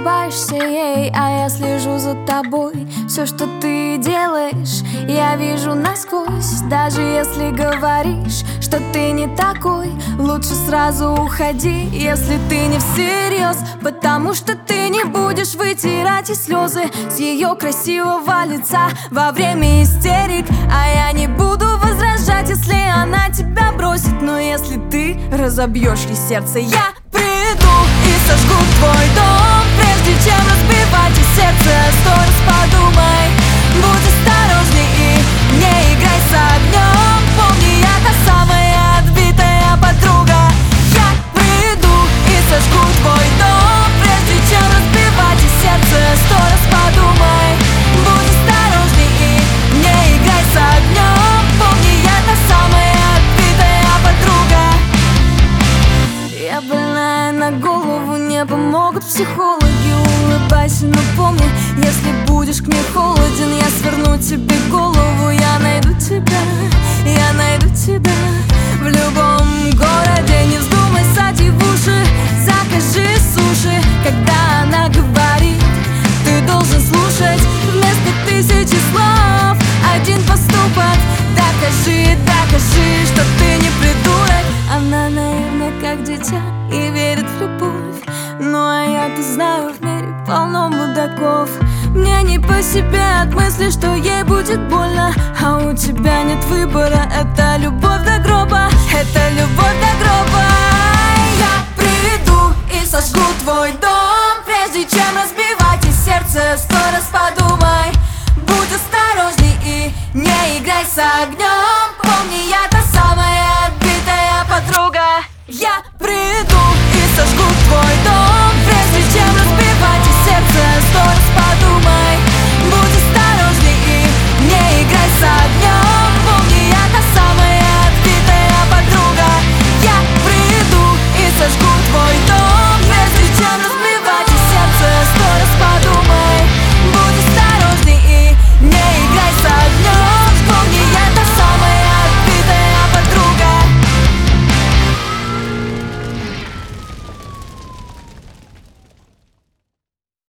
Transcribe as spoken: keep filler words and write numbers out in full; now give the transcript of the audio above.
улыбаешься ей, а я слежу за тобой. Все, что ты делаешь, я вижу насквозь. Даже если говоришь, что ты не такой, лучше сразу уходи, если ты не всерьез. Потому что ты не будешь вытирать и слезы с ее красивого лица во время истерик. А я не буду возражать, если она тебя бросит. Но если ты разобьешь ей сердце, я приду и сожгу твой дом, прежде чем разбивать и сердце. Сто раз подумай, будь осторожней и не играй с огнем. Помни, я та самая отбитая подруга. Я приду и сожгу твой дом, прежде чем разбивать и сердце. Сто раз подумай, будь осторожней и не играй с огнем. Помни, я та самая отбитая подруга. Я больная на голову, не помогут психологи. Улыбайся, но помни, если будешь к ней холоден, я сверну тебе голову. Я найду тебя, я найду тебя в любом городе. Не вздумай ссать ей в уши, закажи суши. Когда она говорит, ты должен слушать вместо тысячи слов один поступок. Докажи, докажи, что ты не придурок. Она наивна, как дитя, и верит в любовь. Ну а я-то знаю, в мире полно мудаков. Мне не по себе от мысли, что ей будет больно. А у тебя нет выбора, это любовь до гроба, это любовь до гроба.